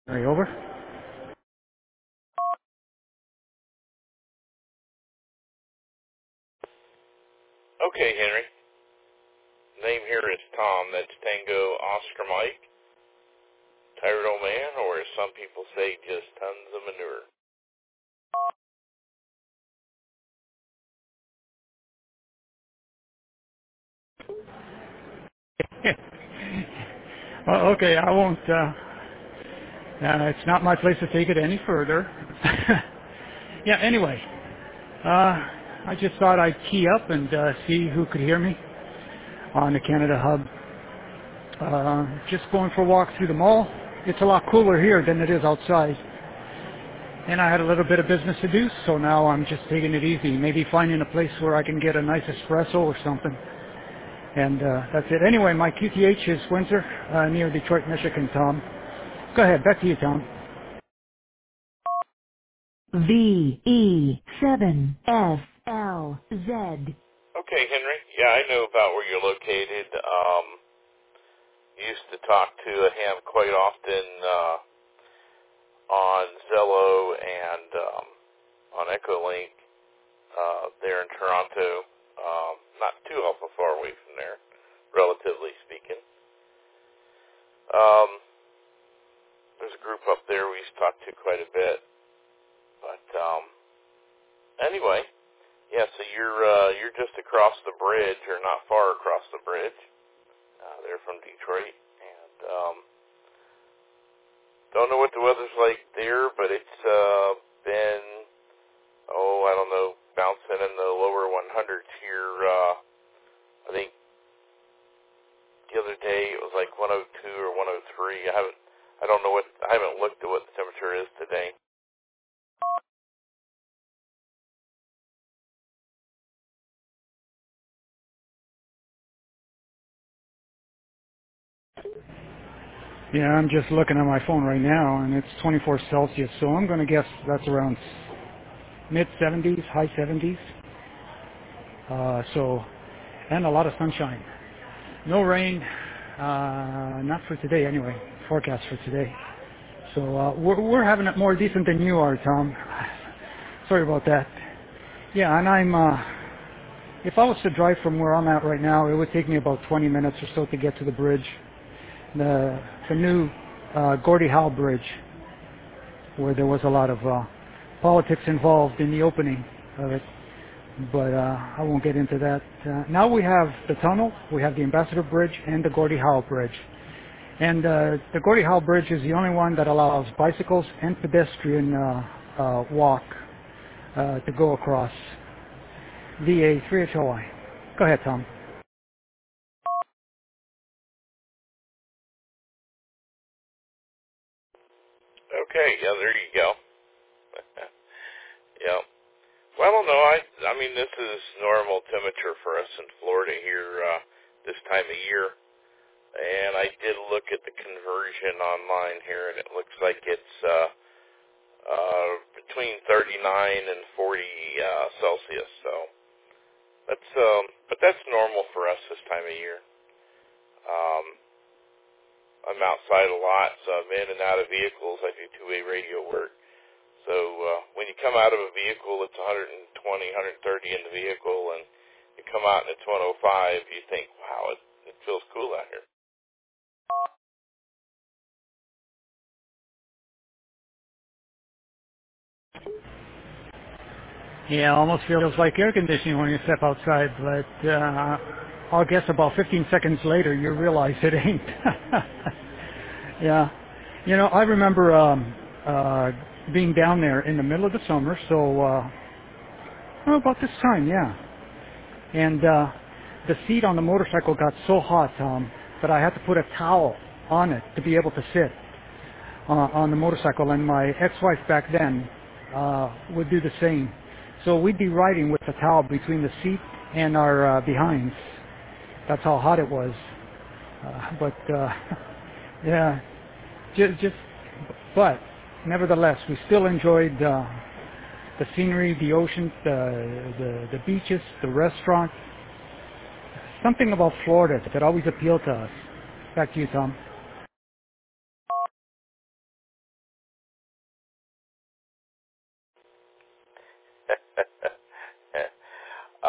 Henry, over. Okay, Henry. Name here is Tom. That's Tango Oscar Mike. Tired old man, or as some people say, just tons of manure. Well, okay, I won't. It's not my place to take it any further. Yeah. Anyway, I just thought I'd key up and see who could hear me on the Canada Hub. Just going for a walk through the mall. It's a lot cooler here than it is outside, and I had a little bit of business to do, so now I'm just taking it easy. Maybe finding a place where I can get a nice espresso or something. And that's it. Anyway, my QTH is Windsor, near Detroit, Michigan, Tom. Go ahead, back to you, Tom. VE7FLZ. Okay, Henry. Yeah, I know about where you're located. Used to talk to him quite often on Zello and on Echolink there in Toronto. Not too awful far away from there, relatively speaking. Um, there's a group up there we used to talk to quite a bit. But anyway, yeah. So you're just across the bridge, or not far across the bridge. They're from Detroit, and don't know what the weather's like there, but it's been I don't know, bouncing in the lower 100s here. I think the other day it was like 102 or 103. I haven't looked at what the temperature is today. Yeah, I'm just looking at my phone right now, and it's 24 Celsius, so I'm going to guess that's around mid-70s, high 70s. And a lot of sunshine. No rain, not for today anyway, forecast for today. So we're having it more decent than you are, Tom. Sorry about that. Yeah, and if I was to drive from where I'm at right now, it would take me about 20 minutes or so to get to the bridge. The new Gordie Howe Bridge, where there was a lot of politics involved in the opening of it. But I won't get into that. Now we have the tunnel, we have the Ambassador Bridge, and the Gordie Howe Bridge. And the Gordie Howe Bridge is the only one that allows bicycles and pedestrian walk to go across. VA 3HOI. Go ahead, Tom. Okay, yeah, there you go. Yeah. Well, I don't know. I mean, this is normal temperature for us in Florida here this time of year. And I did look at the conversion online here, and it looks like it's between 39 and 40 Celsius. So but that's normal for us this time of year. Um, I'm outside a lot, so I'm in and out of vehicles. I do two-way radio work. So when you come out of a vehicle, it's 120, 130 in the vehicle, and you come out and it's 105, you think, wow, it feels cool out here. Yeah, almost feels like air conditioning when you step outside, but I'll guess about 15 seconds later you realize it ain't. Yeah. You know, I remember being down there in the middle of the summer, so about this time, yeah. And the seat on the motorcycle got so hot, Tom, that I had to put a towel on it to be able to sit on the motorcycle. And my ex-wife back then would do the same. So we'd be riding with a towel between the seat and our behinds. That's how hot it was. But yeah, just. But nevertheless, we still enjoyed the scenery, the ocean, the beaches, the restaurant. Something about Florida that always appealed to us. Back to you, Tom.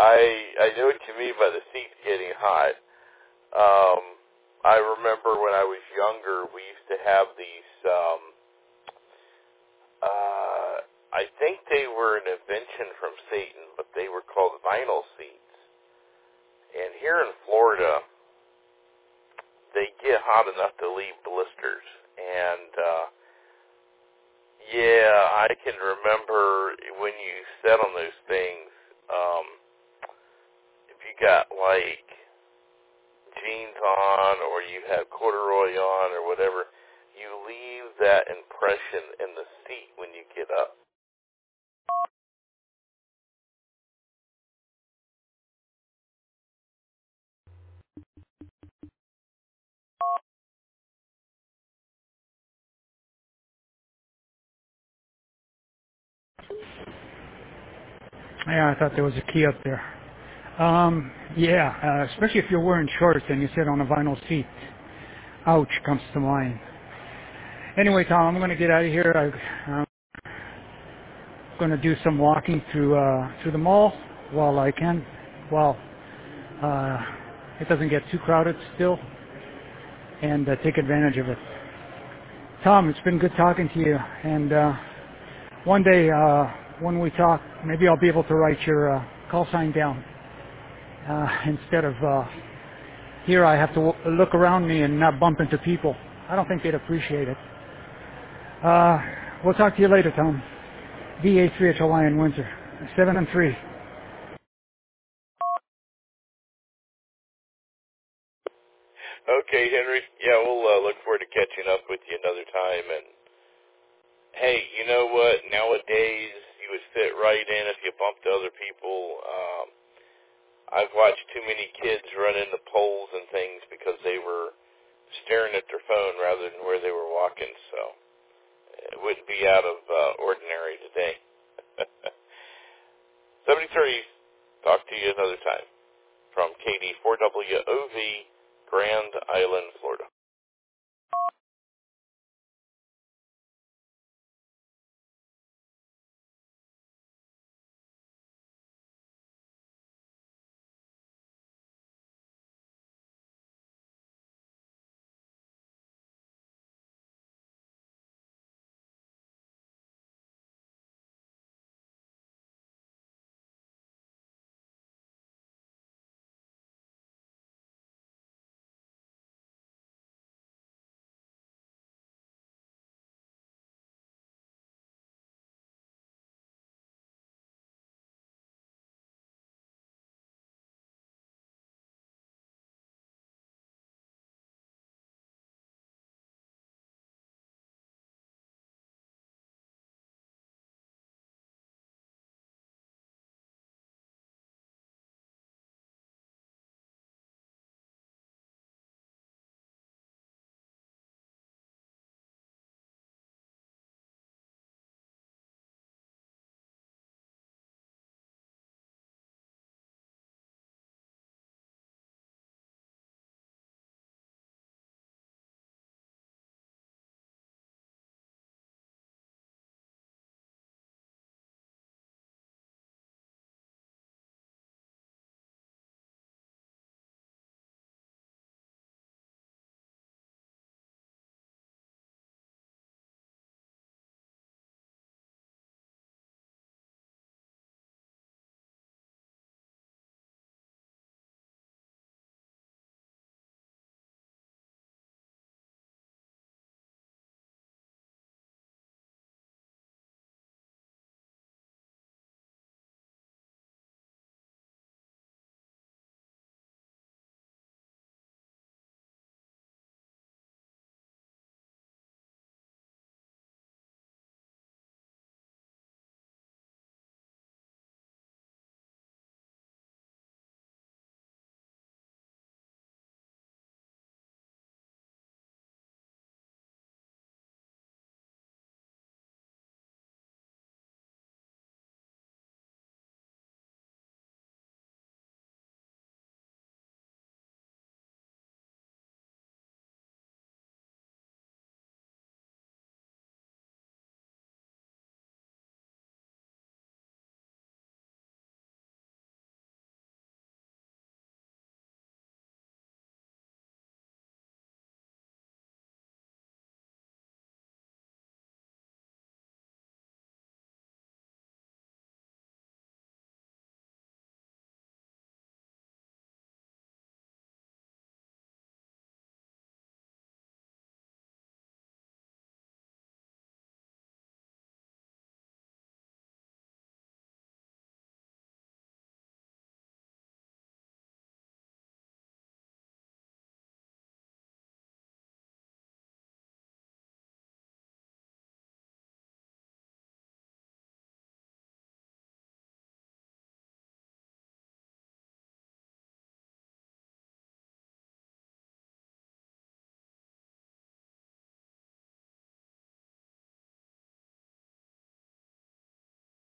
I know what you mean by the seats getting hot. I remember when I was younger, we used to have these, I think they were an invention from Satan, but they were called vinyl seats. And here in Florida, they get hot enough to leave blisters. And, yeah, I can remember when you sat on those things, if you got, like, jeans on or you have corduroy on or whatever, you leave that impression in the seat when you get up. Yeah, I thought there was a key up there. Yeah, especially if you're wearing shorts and you sit on a vinyl seat. Ouch comes to mind. Anyway, Tom, I'm going to get out of here. I'm going to do some walking through the mall while I can. While it doesn't get too crowded still, and take advantage of it. Tom, it's been good talking to you. And one day when we talk, maybe I'll be able to write your call sign down instead of here I have to look around me and not bump into people. I don't think they'd appreciate it. We'll talk to you later, Tom. VA3HLI in Windsor, 7 and 3. Okay, Henry. Yeah, we'll look forward to catching up with you another time. And hey, you know what? Nowadays, you would fit right in if you bumped other people. I've watched too many kids run into poles and things because they were staring at their phone rather than where they were walking. So it wouldn't be out of ordinary today. 73. Talk to you another time from KD4WOV, Grand Island, Florida.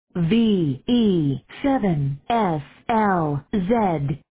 VE7SLZ